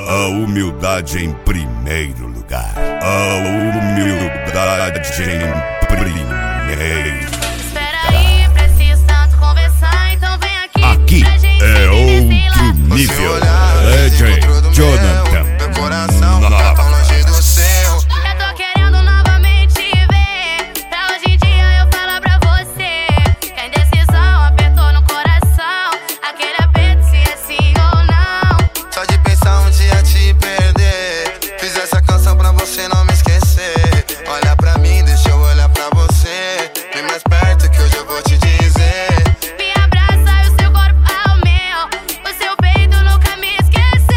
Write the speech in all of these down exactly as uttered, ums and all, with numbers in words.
A humildade em primeiro lugar. A humildade em primeiro. Espera aí, preciso tanto conversar, então vem aqui. Aqui pra gente é se outro desvelar. nível. D J Jonathan. Meu coração tá tão longe do seu. Eu tô querendo novamente ver. Pra hoje em dia eu falar pra você que a indecisão apertou no coração. Aquele aperto se é sim ou não. Só de pensar um dia te perder. Fiz essa canção pra você não me esquecer. Olha pra mim, deixa eu olhar pra você. Vem mais perto que hoje eu vou te dizer. Me abraça e o seu corpo ao meu. O seu peito nunca me esqueceu.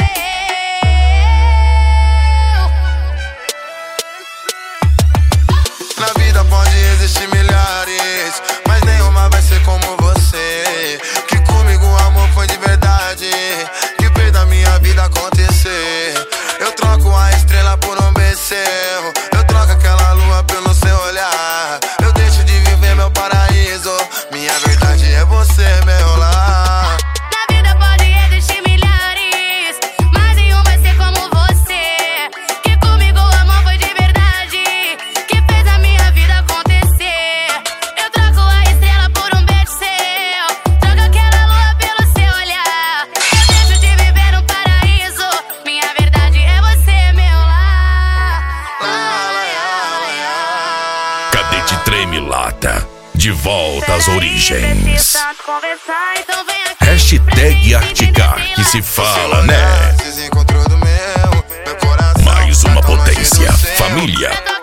Na vida pode existir milhares, mas nenhuma vai ser como você. Que comigo o amor foi de verdade, que fez da minha vida acontecer. Eu troco a estrela por um bezerro, eu troco aquela lua pelo seu olhar. Eu deixo de viver meu paraíso, minha verdade é você, meu lar. Na vida pode existir milhares, mas nenhum vai ser como você. Que comigo o amor foi de verdade, que fez a minha vida acontecer. Eu troco a estrela por um beijo seu, troco aquela lua pelo seu olhar. Eu deixo de viver no paraíso, minha verdade é você, meu lar. Cadete Treme Lata, de volta às Preciso origens. tanto conversar, então vem aqui. Hashtag Artigar, que se fala, né? Se encontrou do meu, meu coração Mais uma tá tão longe do potência, seu. família. Eu tô